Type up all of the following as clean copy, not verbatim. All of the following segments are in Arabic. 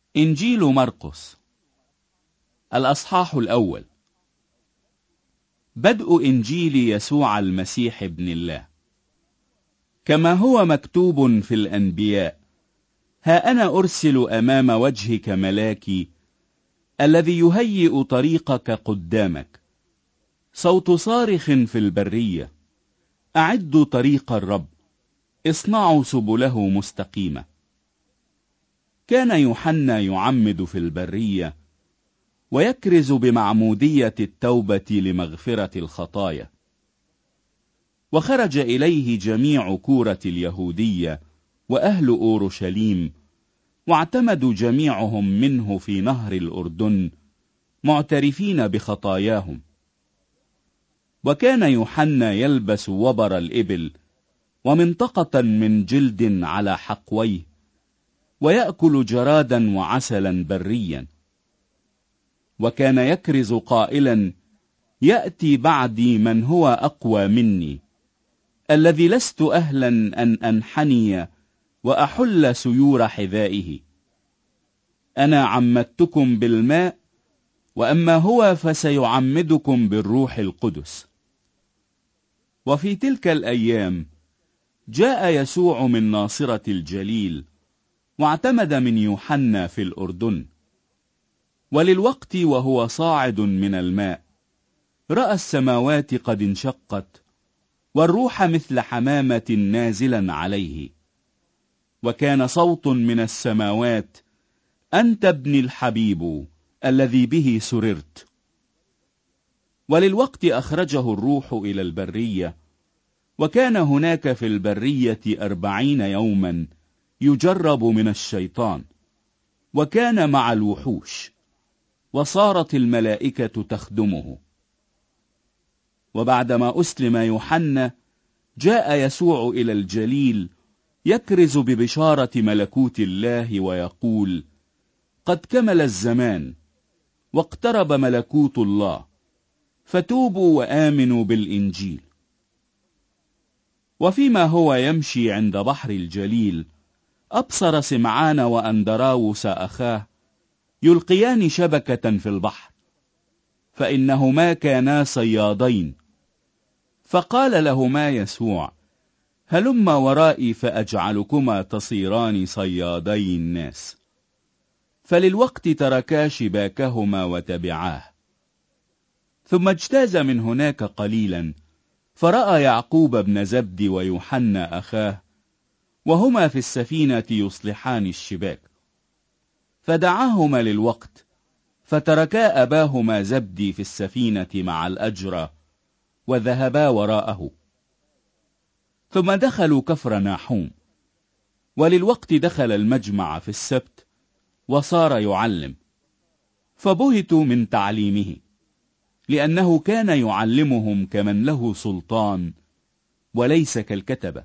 إنجيل مرقس الأصحاح الأول. بدء إنجيل يسوع المسيح ابن الله، كما هو مكتوب في الأنبياء: ها أنا أرسل أمام وجهك ملاكي الذي يهيئ طريقك قدامك. صوت صارخ في البرية: أعدوا طريق الرب، اصنعوا سبله مستقيمة. كان يوحنا يعمد في البرية ويكرز بمعمودية التوبة لمغفرة الخطايا. وخرج إليه جميع كورة اليهودية وأهل أورشليم، واعتمدوا جميعهم منه في نهر الأردن، معترفين بخطاياهم. وكان يوحنا يلبس وبر الإبل ومنطقة من جلد على حقويه، ويأكل جرادا وعسلا بريا. وكان يكرز قائلا: يأتي بعدي من هو أقوى مني، الذي لست أهلا أن أنحني وأحل سيور حذائه. أنا عمدتكم بالماء، وأما هو فسيعمدكم بالروح القدس. وفي تلك الأيام جاء يسوع من ناصرة الجليل، واعتمد من يوحنا في الأردن. وللوقت وهو صاعد من الماء، رأى السماوات قد انشقت، والروح مثل حمامة نازلا عليه. وكان صوت من السماوات: أنت ابني الحبيب الذي به سررت. وللوقت أخرجه الروح إلى البرية، وكان هناك في البرية 40 يوما يجرب من الشيطان، وكان مع الوحوش، وصارت الملائكة تخدمه. وبعدما أسلم يوحنا، جاء يسوع إلى الجليل يكرز ببشارة ملكوت الله ويقول: قد كمل الزمان، واقترب ملكوت الله، فتوبوا وآمنوا بالإنجيل. وفيما هو يمشي عند بحر الجليل، أبصر سمعان وأندراوس أخاه يلقيان شبكة في البحر، فإنهما كانا صيادين. فقال لهما يسوع: هلما ورائي فأجعلكما تصيران صيادي الناس. فللوقت تركا شباكهما وتبعاه. ثم اجتاز من هناك قليلا، فرأى يعقوب بن زبدي ويوحنا أخاه، وهما في السفينة يصلحان الشباك. فدعاهما للوقت، فتركا أباهما زبدي في السفينة مع الأجرة، وذهبا وراءه. ثم دخلوا كفر ناحوم. وللوقت دخل المجمع في السبت، وصار يعلم. فبهتوا من تعليمه، لأنه كان يعلمهم كمن له سلطان، وليس كالكتبة.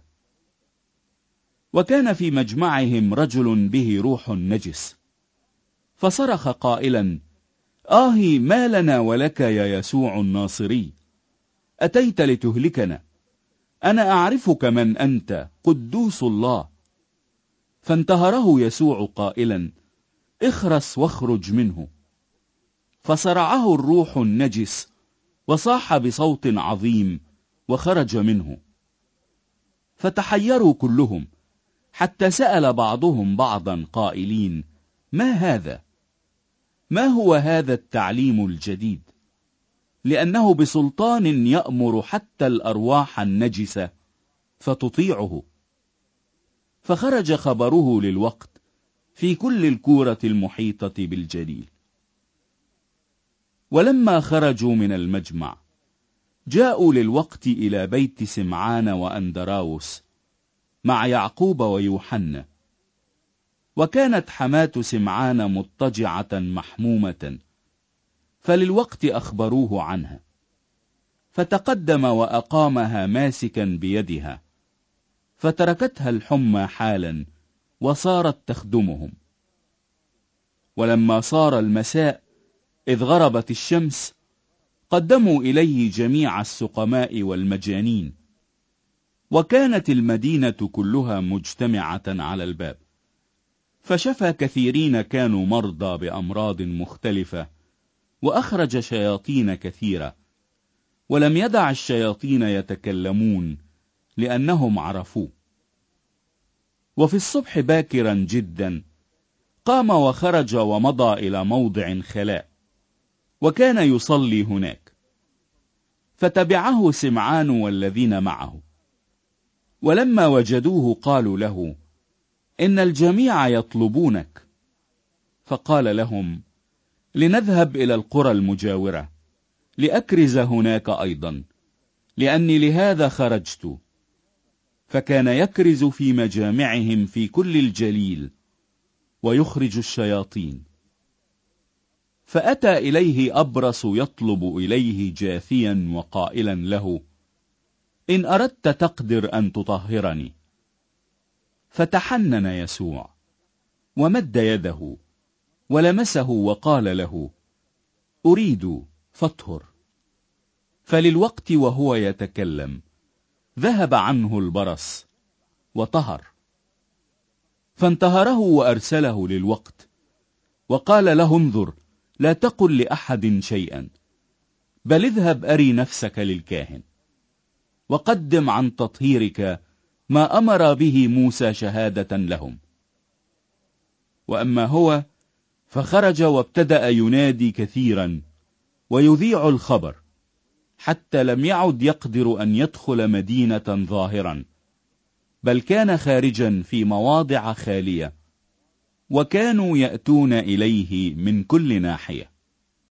وكان في مجمعهم رجل به روح نجس، فصرخ قائلا: آهي ما لنا ولك يا يسوع الناصري؟ أتيت لتهلكنا؟ أنا أعرفك من أنت، قدوس الله. فانتهره يسوع قائلا: اخرس واخرج منه. فصرعه الروح النجس، وصاح بصوت عظيم، وخرج منه. فتحيروا كلهم، حتى سأل بعضهم بعضا قائلين: ما هذا؟ ما هو هذا التعليم الجديد؟ لأنه بسلطان يأمر حتى الأرواح النجسة فتطيعه. فخرج خبره للوقت في كل الكورة المحيطة بالجليل. ولما خرجوا من المجمع، جاءوا للوقت إلى بيت سمعان وأندراوس مع يعقوب ويوحنا. وكانت حماة سمعان مضطجعة محمومة، فللوقت أخبروه عنها. فتقدم وأقامها ماسكا بيدها، فتركتها الحمى حالا، وصارت تخدمهم. ولما صار المساء إذ غربت الشمس، قدموا إليه جميع السقماء والمجانين. وكانت المدينة كلها مجتمعة على الباب. فشفى كثيرين كانوا مرضى بأمراض مختلفة، وأخرج شياطين كثيرة، ولم يدع الشياطين يتكلمون لأنهم عرفوه. وفي الصبح باكرا جدا قام وخرج ومضى إلى موضع خلاء، وكان يصلي هناك. فتبعه سمعان والذين معه، ولما وجدوه قالوا له: إن الجميع يطلبونك. فقال لهم: لنذهب إلى القرى المجاورة لأكرز هناك أيضا، لأني لهذا خرجت. فكان يكرز في مجامعهم في كل الجليل، ويخرج الشياطين. فأتى إليه أبرص يطلب إليه جاثيا وقائلا له: إن أردت تقدر أن تطهرني. فتحنن يسوع ومد يده ولمسه وقال له: أريد، فاطهر. فللوقت وهو يتكلم ذهب عنه البرص وطهر. فانتهره وأرسله للوقت، وقال له: انظر، لا تقل لأحد شيئا، بل اذهب أري نفسك للكاهن، وقدم عن تطهيرك ما أمر به موسى شهادة لهم. وأما هو فخرج وابتدأ ينادي كثيرا ويذيع الخبر، حتى لم يعد يقدر أن يدخل مدينة ظاهرا، بل كان خارجا في مواضع خالية، وكانوا يأتون إليه من كل ناحية.